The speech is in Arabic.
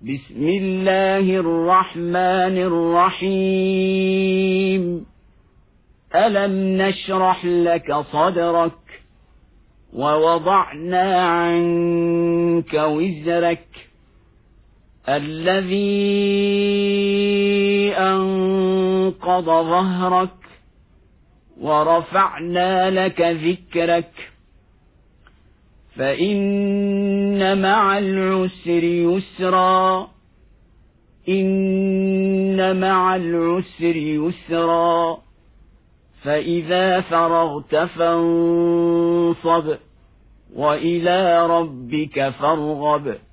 بسم الله الرحمن الرحيم ألم نشرح لك صدرك ووضعنا عنك وزرك الذي أنقض ظهرك ورفعنا لك ذكرك فإن مع العسر يسرا إن مع العسر يسرا فإذا فرغت فانصب وإلى ربك فارغب